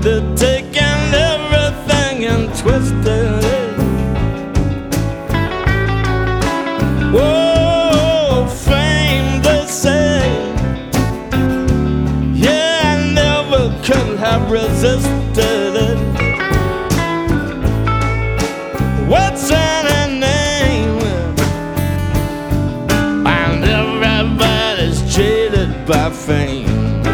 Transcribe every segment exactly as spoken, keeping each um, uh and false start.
They're taking everything and twisting it. Whoa, fame, they say. Yeah, I never could have resisted it. What's in a name? And everybody's jaded by fame.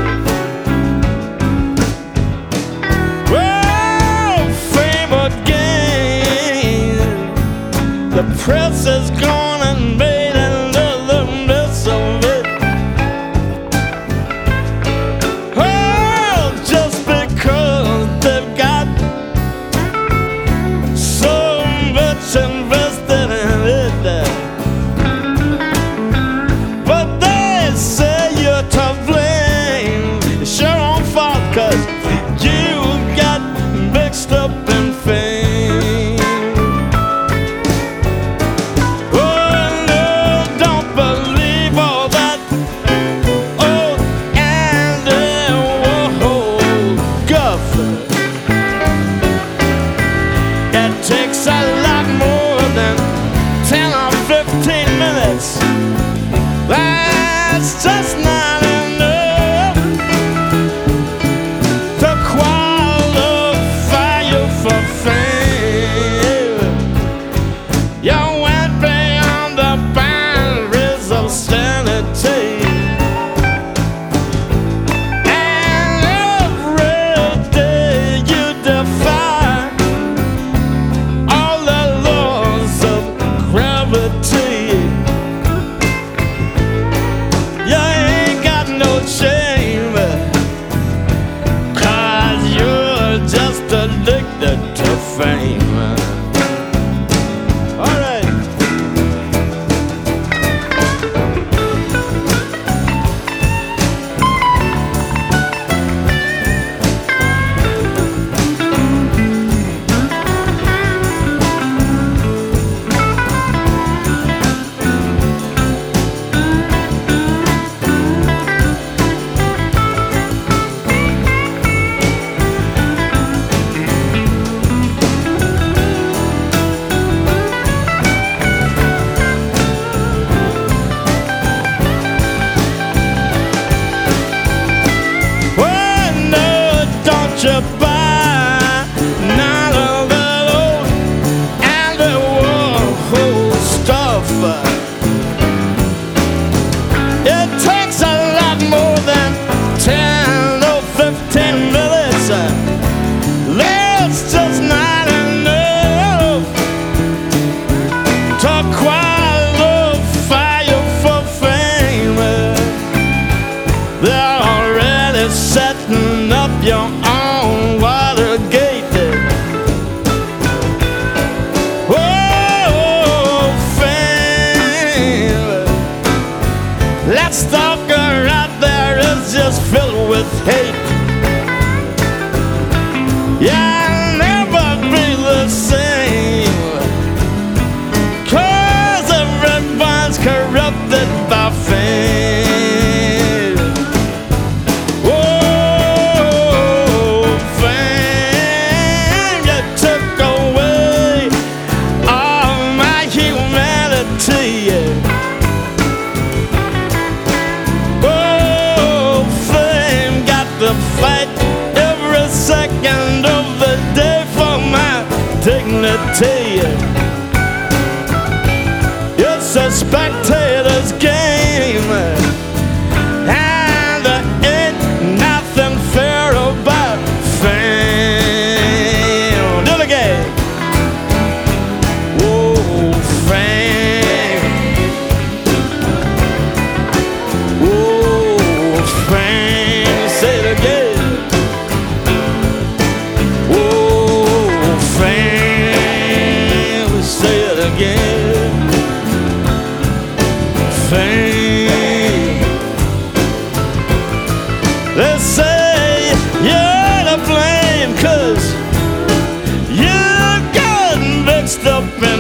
The press has gone and made another mess of it. Oh, just because they've got so much invested in it. But they say you're to blame. It's your own fault, 'cause you got mixed up in fame. Takes a lot more than ten or fifteen minutes. That's just not enough to qualify you for fame. You went beyond the boundaries of sanity, and every day you defy you ain't got no shame, 'cause you're just addicted to fame. All right. You buy none of that old Andy Warhol stuff. It takes a lot more than ten or fifteen minutes. That's just not enough to qualify you for fame. They're already setting up your own Watergate. Whoa, fame. That stalker out there is just filled with hate. Yeah, I'll never be the same, 'cause everyone's corrupted by fame. Oh, fame got to fight every second of the day for my dignity. It's a spectator's game, and there ain't nothing fair about fame. Do it again. Whoa, fame. Whoa, fame. Say it again. Whoa, fame. Say it again. Fame. They say you're to blame, 'cause you got mixed up in